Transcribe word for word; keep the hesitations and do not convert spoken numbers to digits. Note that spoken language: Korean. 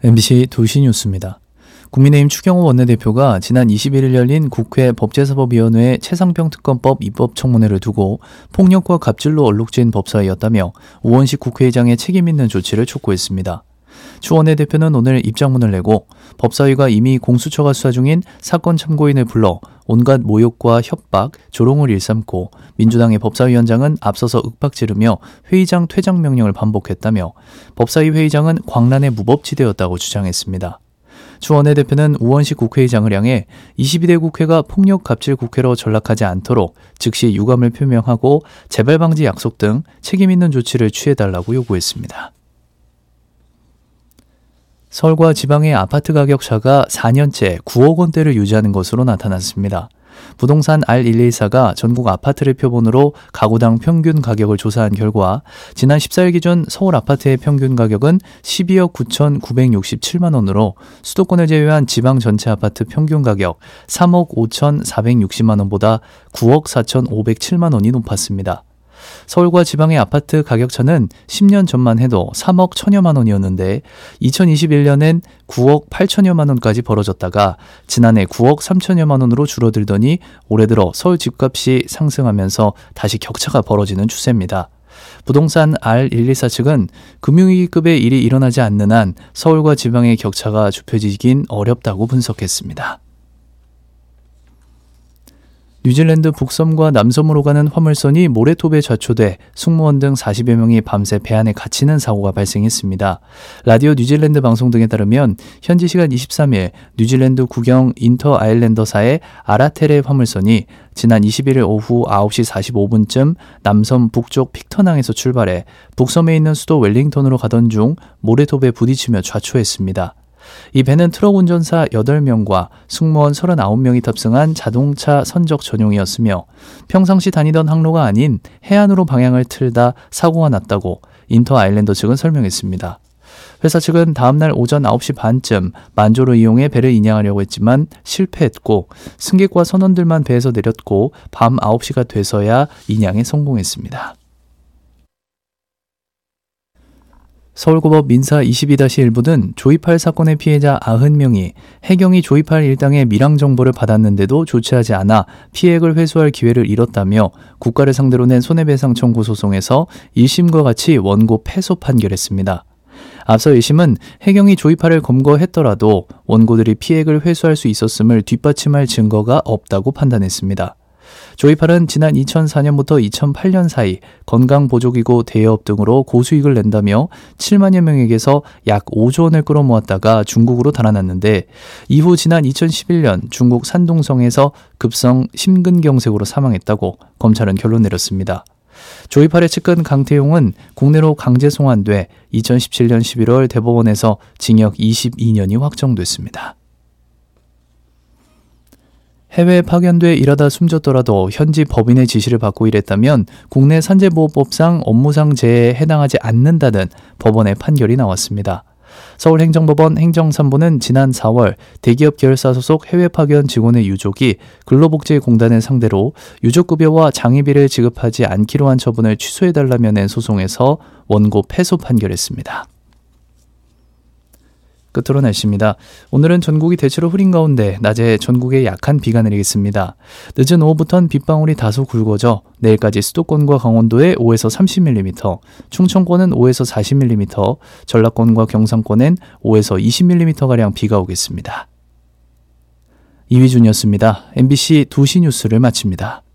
엠비씨 두 시 뉴스입니다. 국민의힘 추경호 원내대표가 지난 이십일 일 열린 국회 법제사법위원회 최상병 특검법 입법청문회를 두고 폭력과 갑질로 얼룩진 법사위였다며 우원식 국회의장의 책임 있는 조치를 촉구했습니다. 추 원내대표는 오늘 입장문을 내고 법사위가 이미 공수처가 수사 중인 사건 참고인을 불러 온갖 모욕과 협박, 조롱을 일삼고 민주당의 법사위원장은 앞서서 윽박지르며 회의장 퇴장 명령을 반복했다며 법사위 회의장은 광란의 무법지대였다고 주장했습니다. 추 원내대표는 우원식 국회의장을 향해 이십이 대 국회가 폭력 갑질 국회로 전락하지 않도록 즉시 유감을 표명하고 재발 방지 약속 등 책임 있는 조치를 취해달라고 요구했습니다. 서울과 지방의 아파트 가격 차가 사 년째 구억 원대를 유지하는 것으로 나타났습니다. 부동산 알 백십사가 전국 아파트를 표본으로 가구당 평균 가격을 조사한 결과 지난 십사 일 기준 서울 아파트의 평균 가격은 십이억 구천구백육십칠만 원으로 수도권을 제외한 지방 전체 아파트 평균 가격 삼억 오천사백육십만 원보다 구억 사천오백칠만 원이 높았습니다. 서울과 지방의 아파트 가격차는 십 년 전만 해도 삼억 천여만 원이었는데 이천이십일 년엔 구억 팔천여만 원까지 벌어졌다가 지난해 구억 삼천여만 원으로 줄어들더니 올해 들어 서울 집값이 상승하면서 다시 격차가 벌어지는 추세입니다. 부동산 알 백십사 측은 금융위기급의 일이 일어나지 않는 한 서울과 지방의 격차가 좁혀지긴 어렵다고 분석했습니다. 뉴질랜드 북섬과 남섬으로 가는 화물선이 모래톱에 좌초돼 승무원 등 사십여 명이 밤새 배 안에 갇히는 사고가 발생했습니다. 라디오 뉴질랜드 방송 등에 따르면 현지 시간 이십삼 일 뉴질랜드 국영 인터 아일랜더사의 아라테레 화물선이 지난 이십일 일 오후 아홉 시 사십오 분쯤 남섬 북쪽 픽터낭에서 출발해 북섬에 있는 수도 웰링턴으로 가던 중 모래톱에 부딪히며 좌초했습니다. 이 배는 트럭 운전사 여덟 명과 승무원 서른아홉 명이 탑승한 자동차 선적 전용이었으며 평상시 다니던 항로가 아닌 해안으로 방향을 틀다 사고가 났다고 인터 아일랜더 측은 설명했습니다. 회사 측은 다음날 오전 아홉 시 반쯤 만조를 이용해 배를 인양하려고 했지만 실패했고 승객과 선원들만 배에서 내렸고 밤 아홉 시가 돼서야 인양에 성공했습니다. 서울고법 민사 이십이 다시 일부는 조이팔 사건의 피해자 구십 명이 해경이 조이팔 일당의 밀항 정보를 받았는데도 조치하지 않아 피해액을 회수할 기회를 잃었다며 국가를 상대로 낸 손해배상 청구 소송에서 일 심과 같이 원고 패소 판결했습니다. 앞서 일 심은 해경이 조이팔을 검거했더라도 원고들이 피해액을 회수할 수 있었음을 뒷받침할 증거가 없다고 판단했습니다. 조이팔은 지난 이천사 년부터 이천팔 년 사이 건강보조기구 대여업 등으로 고수익을 낸다며 칠만여 명에게서 약 오조 원을 끌어모았다가 중국으로 달아났는데 이후 지난 이천십일 년 중국 산둥성에서 급성 심근경색으로 사망했다고 검찰은 결론 내렸습니다. 조이팔의 측근 강태용은 국내로 강제 송환돼 이천십칠 년 십일 월 대법원에서 징역 이십이 년이 확정됐습니다. 해외에 파견돼 일하다 숨졌더라도 현지 법인의 지시를 받고 일했다면 국내 산재보호법상 업무상 재해에 해당하지 않는다는 법원의 판결이 나왔습니다. 서울행정법원 행정 삼 부는 지난 사 월 대기업 계열사 소속 해외 파견 직원의 유족이 근로복지공단을 상대로 유족급여와 장의비를 지급하지 않기로 한 처분을 취소해달라며 낸 소송에서 원고 패소 판결했습니다. 끝으로 날씨입니다. 오늘은 전국이 대체로 흐린 가운데 낮에 전국에 약한 비가 내리겠습니다. 늦은 오후부터는 빗방울이 다소 굵어져 내일까지 수도권과 강원도에 오에서 삼십 밀리미터, 충청권은 오에서 사십 밀리미터, 전라권과 경상권엔 오에서 이십 밀리미터가량 비가 오겠습니다. 이휘준이었습니다. 엠비씨 두 시 뉴스를 마칩니다.